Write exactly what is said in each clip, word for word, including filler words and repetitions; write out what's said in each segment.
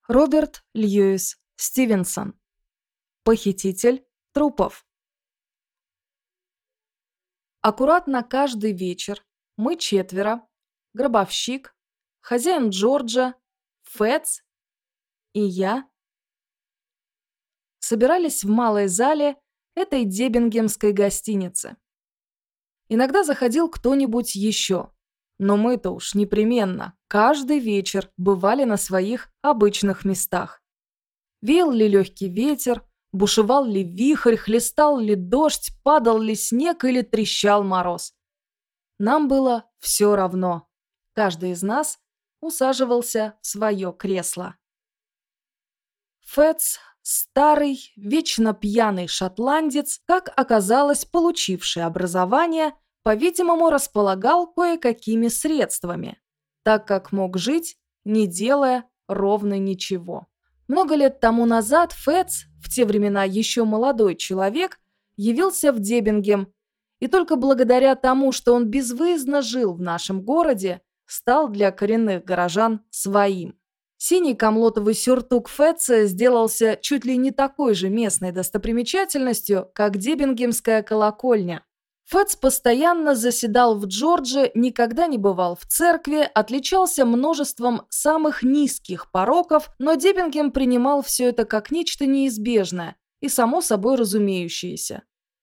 Роберт Льюис Стивенсон. Похититель трупов. Аккуратно каждый вечер мы четверо, гробовщик, хозяин Джорджа, Фэтс и я, собирались в малой зале этой деббингемской гостиницы. Иногда заходил кто-нибудь еще, но мы-то уж непременно каждый вечер бывали на своих обычных местах. Веял ли легкий ветер, бушевал ли вихрь, хлестал ли дождь, падал ли снег или трещал мороз. Нам было все равно. Каждый из нас усаживался в свое кресло. Фэтс, старый, вечно пьяный шотландец, как оказалось, получивший образование, по-видимому, располагал кое-какими средствами, так как мог жить, не делая ровно ничего. Много лет тому назад Фэтс, в те времена еще молодой человек, явился в Деббингем, и только благодаря тому, что он безвыездно жил в нашем городе, стал для коренных горожан своим. Синий камлотовый сюртук Фэтса сделался чуть ли не такой же местной достопримечательностью, как Деббингемская колокольня. Фэтс постоянно заседал в Джордже, никогда не бывал в церкви, отличался множеством самых низких пороков, но Деббингем принимал все это как нечто неизбежное и само собой разумеющееся.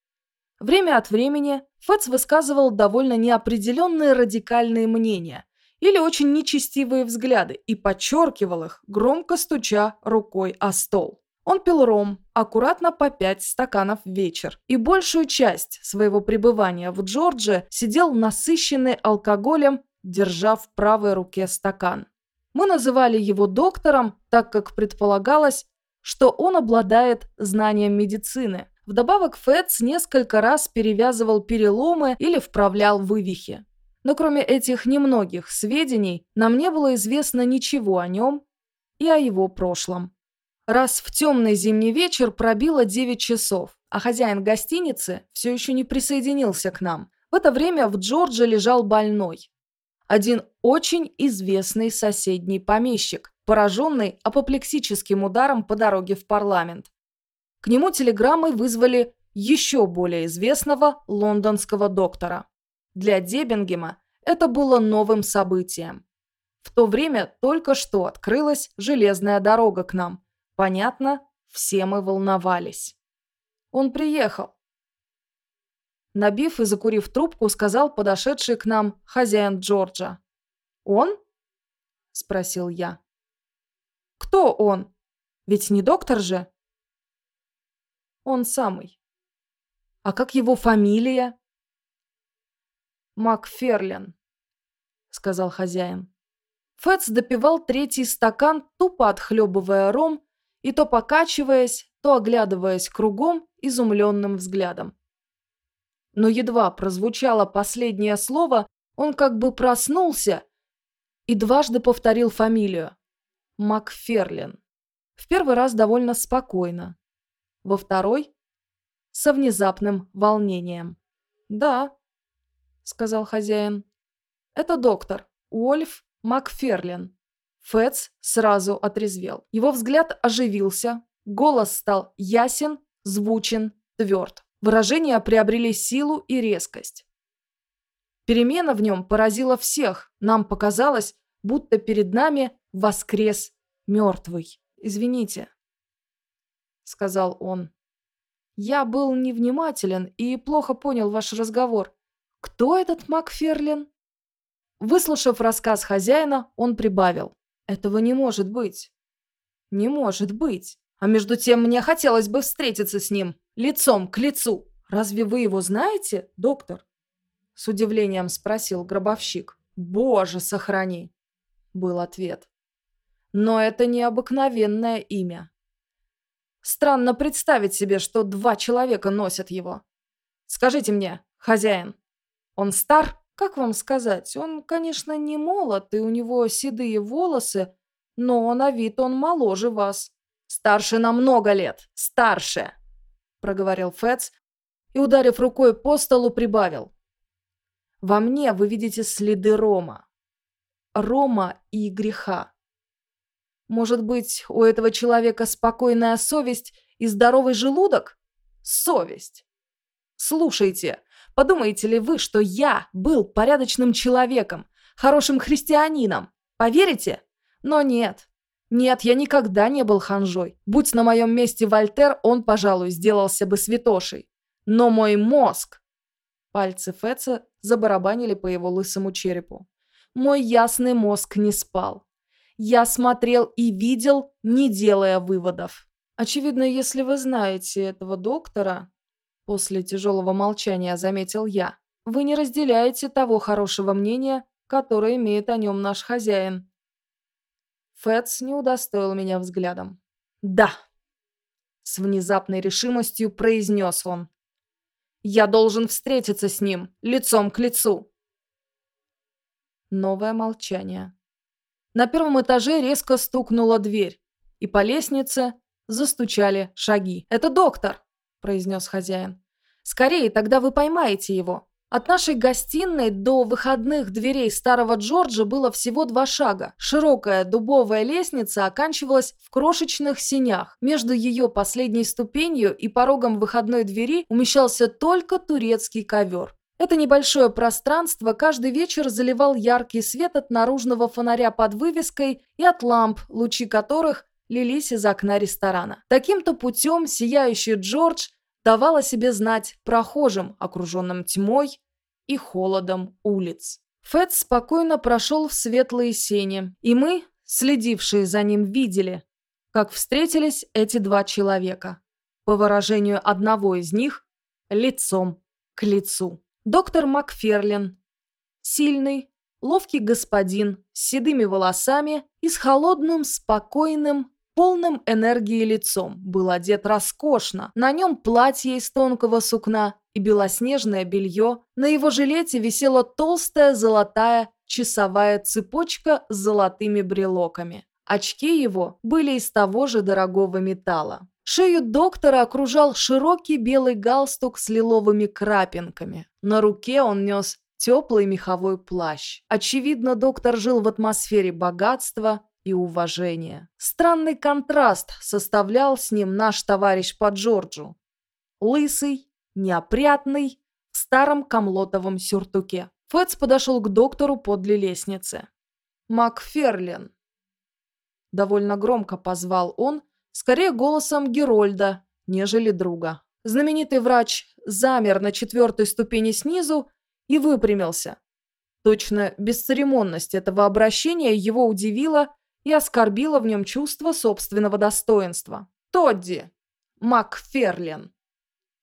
Время от времени Фэтс высказывал довольно неопределенные радикальные мнения или очень нечестивые взгляды и подчеркивал их, громко стуча рукой о стол. Он пил ром, аккуратно по пять стаканов в вечер, и большую часть своего пребывания в Джордже сидел насыщенный алкоголем, держа в правой руке стакан. Мы называли его доктором, так как предполагалось, что он обладает знанием медицины. Вдобавок Фэтс несколько раз перевязывал переломы или вправлял вывихи. Но кроме этих немногих сведений, нам не было известно ничего о нем и о его прошлом. Раз в темный зимний вечер пробило девять часов, а хозяин гостиницы все еще не присоединился к нам. В это время в Джордже лежал больной. Один очень известный соседний помещик, пораженный апоплексическим ударом по дороге в парламент. К нему телеграммой вызвали еще более известного лондонского доктора. Для Деббингема это было новым событием. В то время только что открылась железная дорога к нам. Понятно, все мы волновались. Он приехал. Набив и закурив трубку, сказал подошедший к нам хозяин Джорджа. «Он?» – спросил я. «Кто он? Ведь не доктор же?» «Он самый». «А как его фамилия?» «Макферлен», – сказал хозяин. Фэтс допивал третий стакан, тупо отхлебывая ром, и то покачиваясь, то оглядываясь кругом изумленным взглядом. Но едва прозвучало последнее слово, он как бы проснулся и дважды повторил фамилию. Макферлен. В первый раз довольно спокойно. Во второй – со внезапным волнением. «Да», – сказал хозяин. «Это доктор Уольф Макферлен». Фэтс сразу отрезвел. Его взгляд оживился, голос стал ясен, звучен, тверд. Выражения приобрели силу и резкость. Перемена в нем поразила всех. Нам показалось, будто перед нами воскрес мертвый. «Извините», — сказал он. «Я был невнимателен и плохо понял ваш разговор. Кто этот Макферлен?» Выслушав рассказ хозяина, он прибавил. «Этого не может быть. Не может быть. А между тем мне хотелось бы встретиться с ним лицом к лицу. Разве вы его знаете, доктор?» С удивлением спросил гробовщик. «Боже, сохрани!» Был ответ. «Но это необыкновенное имя. Странно представить себе, что два человека носят его. Скажите мне, хозяин, он стар?» «Как вам сказать, он, конечно, не молод, и у него седые волосы, но на вид он моложе вас». «Старше на много лет, старше», – проговорил Фэтс и, ударив рукой по столу, прибавил. «Во мне вы видите следы рома. Рома и греха. Может быть, у этого человека спокойная совесть и здоровый желудок? Совесть. Слушайте, подумаете ли вы, что я был порядочным человеком, хорошим христианином? Поверите? Но нет. Нет, я никогда не был ханжой. Будь на моем месте Вольтер, он, пожалуй, сделался бы святошей. Но мой мозг... Пальцы Фетца забарабанили по его лысому черепу. Мой ясный мозг не спал. Я смотрел и видел, не делая выводов. Очевидно, если вы знаете этого доктора, после тяжелого молчания заметил я, вы не разделяете того хорошего мнения, которое имеет о нем наш хозяин. Фетц не удостоил меня взглядом. «Да!» — с внезапной решимостью произнес он. «Я должен встретиться с ним, лицом к лицу!» Новое молчание. На первом этаже резко стукнула дверь, и по лестнице застучали шаги. «Это доктор!» — произнес хозяин. «Скорее, тогда вы поймаете его». От нашей гостиной до выходных дверей старого Джорджа было всего два шага. Широкая дубовая лестница оканчивалась в крошечных сенях. Между ее последней ступенью и порогом выходной двери умещался только турецкий ковер. Это небольшое пространство каждый вечер заливал яркий свет от наружного фонаря под вывеской и от ламп, лучи которых лились из окна ресторана. Таким-то путем сияющий Джордж давал о себе знать прохожим, окруженным тьмой и холодом улиц. Фетц спокойно прошел в светлые сени, и мы, следившие за ним, видели, как встретились эти два человека. По выражению одного из них, лицом к лицу. Доктор Макферлин, сильный, ловкий господин с седыми волосами и с холодным, спокойным, полным энергии лицом, был одет роскошно. На нем платье из тонкого сукна и белоснежное белье. На его жилете висела толстая золотая часовая цепочка с золотыми брелоками. Очки его были из того же дорогого металла. Шею доктора окружал широкий белый галстук с лиловыми крапинками. На руке он нес теплый меховой плащ. Очевидно, доктор жил в атмосфере богатства и уважения. Странный контраст составлял с ним наш товарищ по Джорджу. Лысый, неопрятный, в старом комлотовом сюртуке. Фетц подошел к доктору подле лестницы. «Макферлин!» Довольно громко позвал он, скорее голосом Герольда, нежели друга. Знаменитый врач замер на четвертой ступени снизу и выпрямился. Точно бесцеремонность этого обращения его удивила и оскорбила в нем чувство собственного достоинства. «Тодди! Макферлин!»